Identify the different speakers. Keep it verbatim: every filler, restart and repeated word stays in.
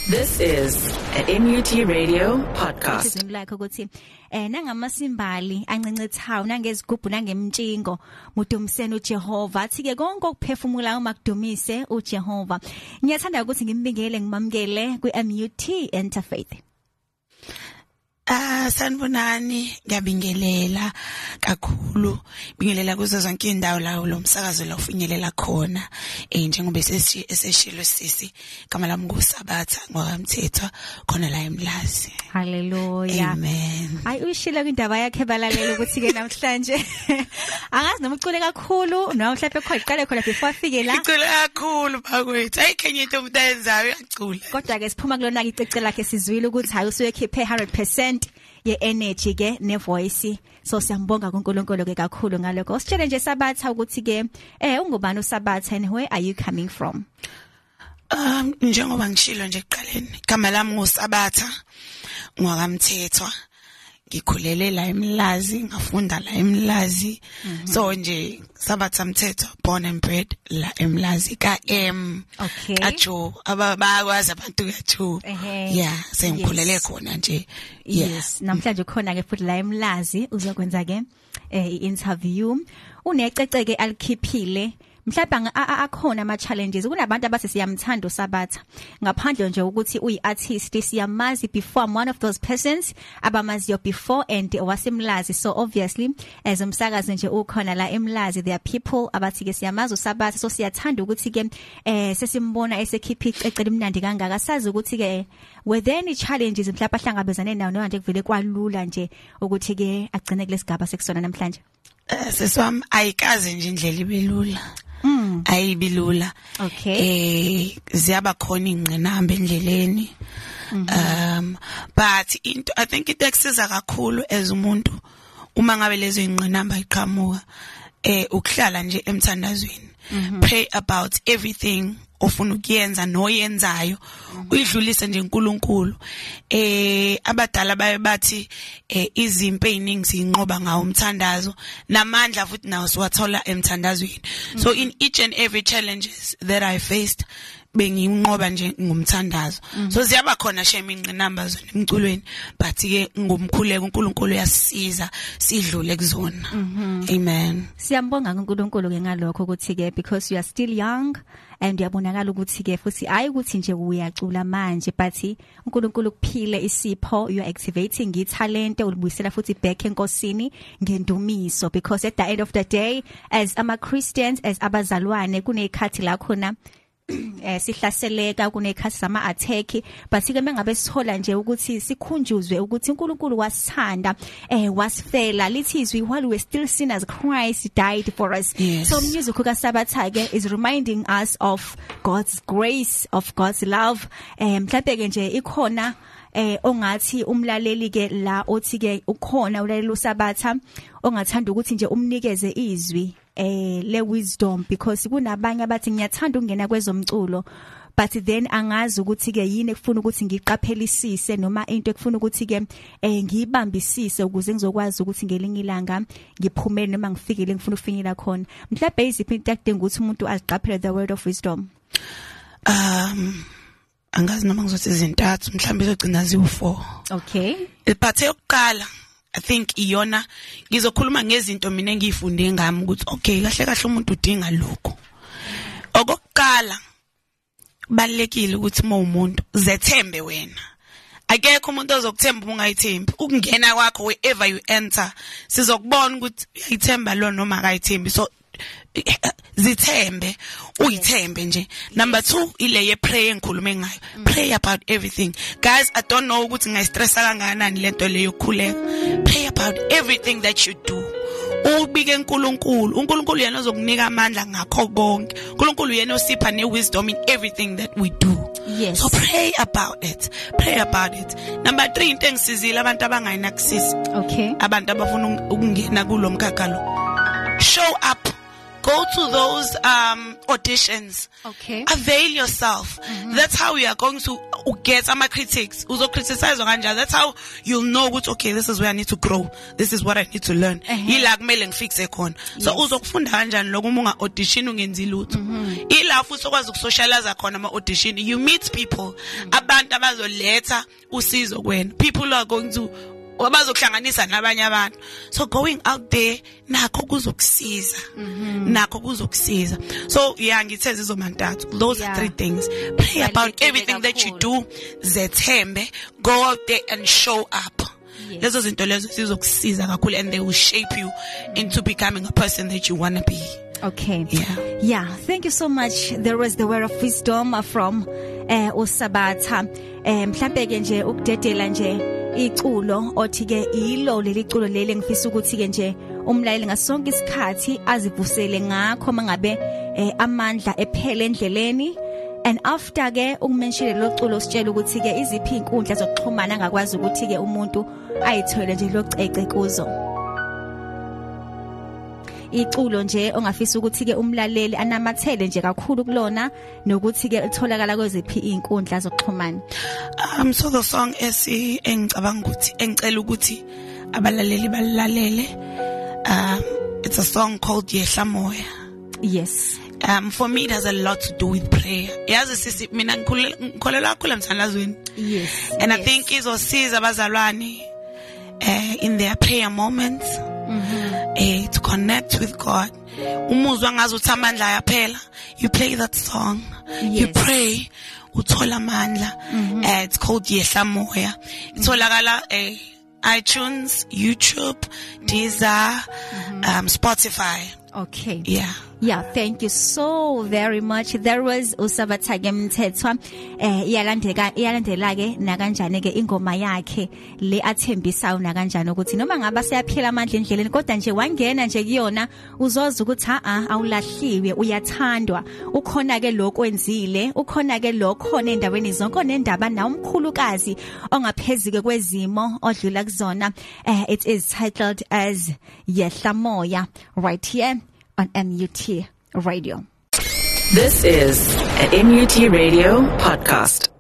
Speaker 1: This is an M U T Radio podcast.
Speaker 2: Sizwe lakho ukuthi eh nangamasimbali ancencethawu nangezigubhu nangemtshingo mudumiseni uJehova athi ke konke okuphefumulayo makudumise uJehova. Ngiyathanda ukuthi ngimbingele ngimamkele kwi-M U T Interfaith.
Speaker 3: Ah sanibonani ngiyabingelela kakhulu bingelela kuzo zonke indawo la lo msakazo la ufinyelela khona eh njengoba eseshilo sisi kama lami ngusabatha ngokamthethwa khona la eMlazi.
Speaker 2: Hallelujah.
Speaker 3: Amen.
Speaker 2: Ayi uyishila kwindaba yakhe balalela ukuthi ke namhlanje angazi noma ucule kakhulu noma mhlawumbe khona iqale khona before afike la.
Speaker 3: Icule kakhulu bakwethu ayikhenye into umuntu ayenzayo uyacula.
Speaker 2: Kodwa ke siphuma kulona icece lakhe sizwile ukuthi hayi usuye khiphe one hundred percent ye energy ke ne voice. So siyambonga kuNkulunkulu ke kakhulu ngalokho. Sitshele nje Sabatha ukuthi ke eh ungubani uSabatha and where are you coming from?
Speaker 3: Um njengoba ngishilo nje eqaleni igama lami nguSabatha ngokamthethwa. Ngikhulele la eMlazi ngafunda la eMlazi so nje Sabatha Mthethwa born and bred la eMlazi ka M
Speaker 2: Okay.
Speaker 3: ajo abakwazi abantu kaJo yeah sengikhulele khona nje
Speaker 2: Yes namhlanje khona ke futhi la eMlazi uzokwenza ke eh interview unecece ke alikhiphile mhlawumbe akhona ama challenges kunabantu abase siyamthanda uSabatha ngaphandle nje ukuthi uyi artist siyamazi before I'm one of those persons abamaziyo before and wasemlazi so obviously as umsakazi nje ukhona la eMlazi there are people abathi ke siyamazi uSabatha so siyathanda ukuthi ke eh sesimbona esekhipha icece elimnandi kangaka sazi ukuthi ke were there any challenges mhlawumbe ahlangabezane nawo nje kuvele kwalula nje ukuthi ke agcine kulesigaba sekusona namhlanje.
Speaker 3: Seswami ayikaze nje indlela ibelula.
Speaker 2: Mm.
Speaker 3: Ayibilula.
Speaker 2: Okay.
Speaker 3: Eh ziyaba khona ingqinamba endleleni. Um but into I think it exisa kakhulu as umuntu uma ngabe lezo ingqinamba iqhamuka eh ukuhlala nje emthandazweni. Pray about everything ofuna ukuyenza noyenzayo uyidlulise nje uNkulunkulu eh abadala baye bathi eh izimpi eziningi zinqoba ngawo umthandazo namandla futhi nawo siwathola emthandazweni so in each and every challenges that I faced benginqoba nje ngumthandazo so ziyaba khona shame ingqinamba zona emculweni but ke ngumkhuleko uNkulunkulu uyasiza sidlule kuzona. Amen.
Speaker 2: Siyambonga uNkulunkulu ke ngalokho ukuthi ke because you are still young and uyabonakala ukuthi ke futhi ayi ukuthi nje uyacula manje but uNkulunkulu kuphile isipho you are activating italent ulibuyisela futhi back enkosini ngendumiso because at the end of the day as ama Christians as abazalwane kunekhathi la khona eh sihlaseleka kunekhathi sama attack but ke mengabe sithola nje ukuthi sikhunjuzwe ukuthi uNkulunkulu wasithanda eh wasifela lithi izwi while we were still sinners Christ died for us.
Speaker 3: Yes.
Speaker 2: So music kaSabatha ke is reminding us of God's grace of God's love eh mhlawumbe ke nje ikhona eh ongathi umlaleli ke la othi ke ukhona ulaleli uSabatha ongathanda ukuthi nje umnikeze izwi eh le wisdom because kunabanye abathi ngiyathanda ukungena kwezomculo but then angazi ukuthi ke yini ekufuna ukuthi ngiqaphelisise noma into ekufuna ukuthi ke eh ngiyibambisise ukuze ngizokwazi ukuthi ngelinye ilanga ngiphumele noma ngifikele ngifuna ufinyela khona mhlawumbe iziphi into akudinga ukuthi umuntu aziqaphele the word of wisdom.
Speaker 3: Um angazi noma ngizothi izintathu mhlawumbe izogcina ziwu four.
Speaker 2: Okay.
Speaker 3: Iphathe yokuqala I think iyona ngizokhuluma ngezinto mina engiyifunde ngami ukuthi okay kahle kahle umuntu udinga lokho. Okokuqala balekile ukuthi uma umuntu zethembe wena. Akekho umuntu ozokuthemba ungayithembi. Ukungena kwakho wherever you enter sizokubona ukuthi uyithemba lo noma akayithembi so zithembe uyithembe nje. Number two ile ye pray engikhulume ngayo. Pray about everything. Guys, I don't know ukuthi ngayistressa kangakanani lento leyo yokukhuleka. Pray about everything that you do. Ubike uNkulunkulu. uNkulunkulu yena ozokunika amandla ngakho konke. uNkulunkulu yena osipha ne wisdom in everything that we do.
Speaker 2: Yes.
Speaker 3: So pray about it. Pray about it. Number three into engisizile abantu abangayinakusisi.
Speaker 2: Okay.
Speaker 3: Abantu abafuna ukungena kulomkhakha lo. Show up go to those um auditions.
Speaker 2: Okay.
Speaker 3: Avail yourself. Mm-hmm. That's how you are going to get some critics. Uzo criticize nganja. That's how you'll know which, okay, this is where I need to grow. This is what I need to learn. Yila kumele ngifixe khona. So uzokufunda kanjani lokho umunga audition ungenzi lutho. Ila futhi okwazi ukusocialize khona ama audition. You meet people, abantu abazoletha usizo kwena. People who are going to wabazokuhlanganisa nabanye abantu. So going out there nakho kuzokusiza. Nakho kuzokusiza. So yeah, ngithe zizomantathu. Those yeah. are three things. Pray yeah, about everything that you do. Zethembe, go out there and show up. Lezo zinto lezo zizokusiza kakhulu, and they will shape you into becoming a person that you want to be.
Speaker 2: Okay.
Speaker 3: Yeah.
Speaker 2: Yeah. Thank you so much. There was the word of wisdom from uh, uSabatha. Mhlambe ke nje ukudedela nje iculo othi ke ilo leli culo leli ngifisa ukuthi ke nje umlayeli ngasonke isikhathi azivusele ngakho mangabe amandla ephele endleleni. And after ke ukumenshile lo culo sitshela ukuthi ke iziphi inkundla zokuxhumana angakwazi ukuthi ke umuntu ayithole nje locece kuzo. Iculo nje ongafisa ukuthi ke umlaleli anamathele nje kakhulu kulona nokuthi ke litholakala kweziphi inkundla zokuxhumana.
Speaker 3: Um so the song esi engicabanga ukuthi engicela ukuthi abalaleli balalele, um it's a song called Yehla Moya.
Speaker 2: Yes.
Speaker 3: Um for me it has a lot to do with prayer. Yazi sisi mina ngikholela kakhulu emthandazweni.
Speaker 2: Yes.
Speaker 3: And
Speaker 2: yes.
Speaker 3: I think izosiza abazalwane uh, in their prayer moments. Mm-hmm. Eh, to connect with God. Umuzwa ngazi uthi amandla ayaphela. You play that song. Yes. You pray. Uthola amandla. Mm-hmm. Uh, it's called Yehla Moya. Itholakala eh iTunes, YouTube, Deezer, mm-hmm. um Spotify.
Speaker 2: Okay.
Speaker 3: Yeah.
Speaker 2: Yeah, thank you so very much. There was uSabatha ke Mthethwa eh iyalandeka iyalandela ke na kanjani ke ingoma yakhe le athembisayo na kanjani ukuthi noma ngaba siyaphila amandla endleleni kodwa nje wangena nje kuyona uzoza ukuthi a a awulahliwe uyathandwa ukhona ke lokwenzile ukhona ke lokhona endaweni zonke nendaba na umkhulukazi ongaphezike kwezimo odlula kuzona. Uh, it is titled as Yehla Moya right here on M U T Radio.
Speaker 1: This is an M U T Radio podcast.